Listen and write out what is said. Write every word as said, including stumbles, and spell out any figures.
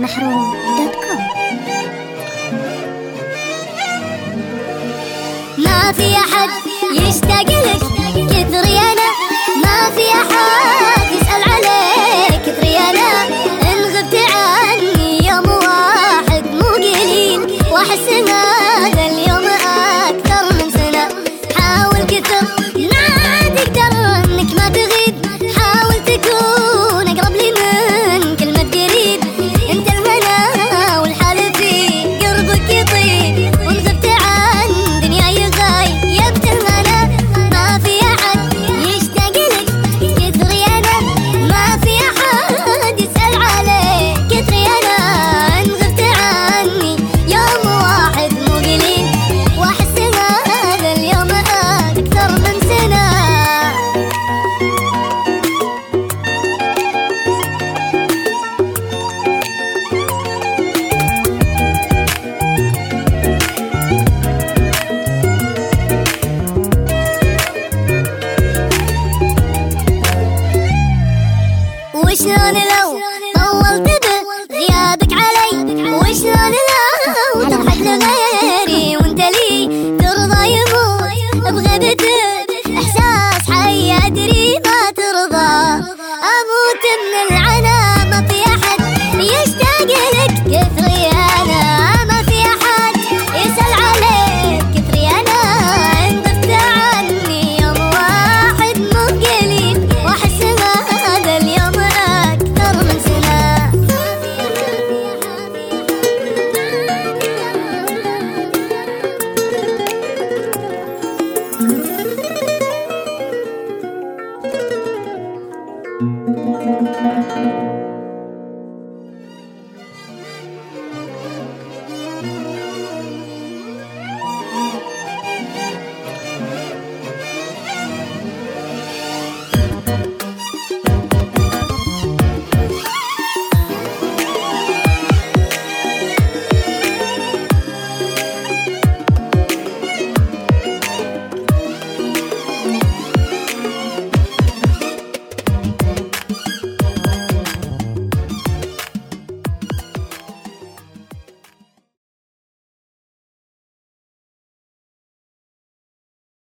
محروم دوت كوم. ما في أحد يشتاق لك كثري أنا، ما في أحد يسأل عليك كثري أنا. إن غبت عني يوم واحد مو قليل، وأحس هذا اليوم أكثر من سنة. حاول كثر ما تقدر إنك ما تغيب، حاول تكون أقرب لي من كلمة قريب. أنت الهنا والحال في قربك يطيب، وإن غبت عن دنياي غايبت الهنا. ما في أحد يشتاق لك كثري أنا، ما في أحد يسأل عليك كثري أنا. إن غبت عني يوم واحد مو قليل، وأحس هذا اليوم أكثر من سنة. وشلون لو طولت بغيابك علي، وشلون لو تضحك لغيري وانت لي ترضى يموت بغيبتك.